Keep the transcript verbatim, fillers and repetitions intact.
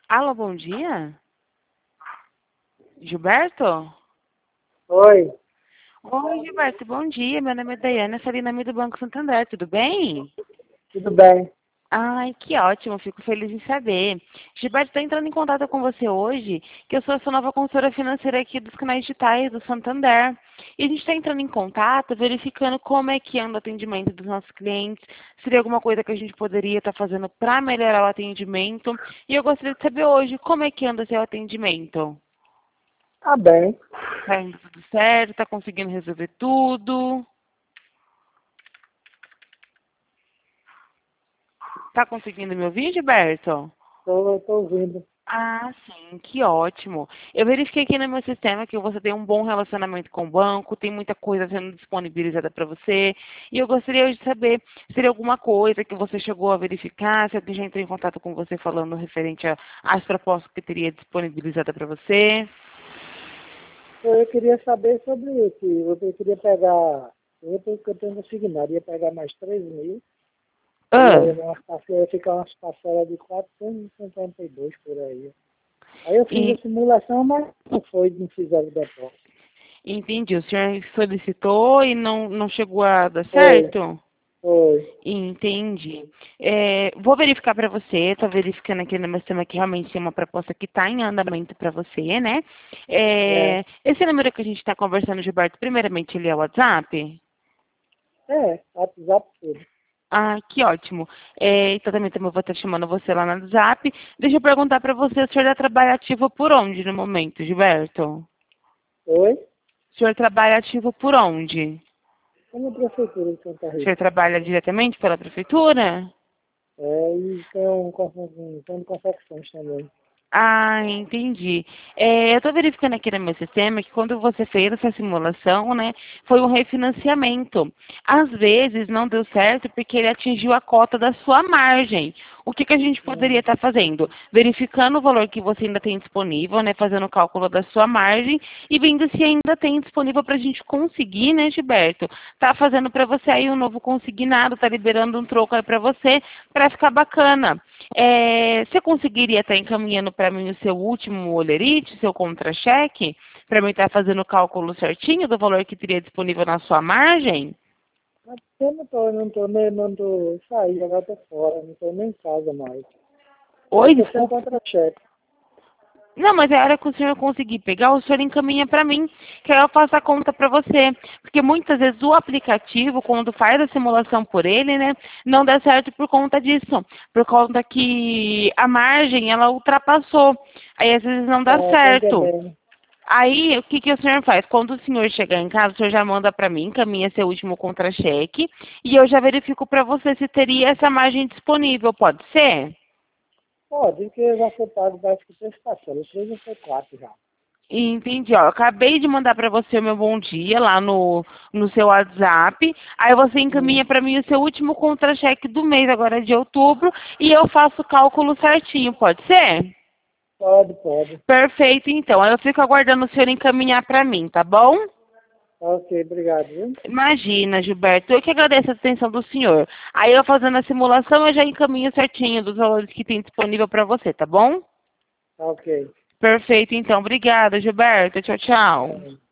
Alô, bom dia? Gilberto? Oi, Oi, Gilberto, bom dia. Meu nome é Daiane, sou ali na do Banco Santander, tudo bem? tudo bem? Ai, que ótimo, fico feliz em saber. Gilberto, estou entrando em contato com você hoje, que eu sou a sua nova consultora financeira aqui dos canais digitais do Santander. E a gente está entrando em contato, verificando como é que anda o atendimento dos nossos clientes, se tem alguma coisa que a gente poderia estar fazendo para melhorar o atendimento. E eu gostaria de saber hoje como é que anda o seu atendimento. Tá bem. Tá indo tudo certo? Tá conseguindo resolver tudo? Tá conseguindo me ouvir, Gilberto? Tô, tô ouvindo. Ah, sim, que ótimo. Eu verifiquei aqui no meu sistema que você tem um bom relacionamento com o banco, tem muita coisa sendo disponibilizada para você. E eu gostaria de saber se tem alguma coisa que você chegou a verificar, se alguém já entrou em contato com você falando referente a- às propostas que teria disponibilizada para você. Eu queria saber sobre isso. Você queria pegar. Eu tô, que eu tenho consignado, ia pegar mais três mil. E Ah, aí umas parcelas, ia ficar umas parcelas de quatrocentos e cinquenta e dois por aí. Aí eu fiz e a simulação, mas não foi, não fizeram o depósito. entendi. O senhor solicitou e não, não chegou a dar Foi, certo? foi. Entendi. É, vou verificar para você, estou verificando aqui no meu sistema que realmente tem uma proposta que está em andamento para você, né? É, É, esse número que a gente está conversando, Gilberto, primeiramente ele é o WhatsApp? é, WhatsApp tudo. Ah, que ótimo. É, então também, também vou estar chamando você lá no WhatsApp. Deixa eu perguntar para você, o senhor já trabalha ativo por onde no momento, Gilberto? Oi? O senhor trabalha ativo por onde? É na prefeitura de Santa O Rita. senhor trabalha diretamente pela prefeitura? É, e tem um, um, tem um confecções também. Ah, entendi. É, eu estou verificando aqui no meu sistema que quando você fez essa simulação, né, foi um refinanciamento. Às vezes não deu certo porque ele atingiu a cota da sua margem. O que, que a gente poderia Hum, estar fazendo? Verificando o valor que você ainda tem disponível, né, fazendo o cálculo da sua margem e vendo se ainda tem disponível para a gente conseguir, né, Gilberto? Tá fazendo para você aí um novo consignado, tá liberando um troco aí para você, para ficar bacana. É, você conseguiria estar encaminhando para mim o seu último olerite, seu contra-cheque, para mim estar fazendo o cálculo certinho do valor que teria disponível na sua margem? mas eu não tô, não tô nem, não tô, saí, agora tô fora, não tô nem em casa mais. Eu Oi, tô sem desculpa. contra-cheque. Não, mas é a hora que o senhor conseguir pegar, o senhor encaminha para mim, que aí eu faço a conta para você. Porque muitas vezes o aplicativo, quando faz a simulação por ele, né, não dá certo por conta disso. Por conta que a margem, ela ultrapassou. Aí às vezes não dá É, tô certo. entendendo. Aí, o que, que o senhor faz? Quando o senhor chegar em casa, o senhor já manda para mim, encaminha seu último contra-cheque, e eu já verifico para você se teria essa margem disponível, pode ser? Pode, que já foi pago, acho que três parcelas, três ou foi quatro já. Entendi, ó. Eu acabei de mandar para você o meu bom dia lá no, no seu WhatsApp. Aí você Hum, encaminha para mim o seu último contra-cheque do mês, agora de outubro, e eu faço o cálculo certinho, pode ser? pode, pode. Perfeito, então. Aí eu fico aguardando o senhor encaminhar para mim, tá bom? Ok, obrigado, viu? Imagina, Gilberto, eu que agradeço a atenção do senhor. Aí eu fazendo a simulação, eu já encaminho certinho dos valores que tem disponível para você, tá bom? Ok. Perfeito, então. Obrigada, Gilberto. Tchau, tchau. É.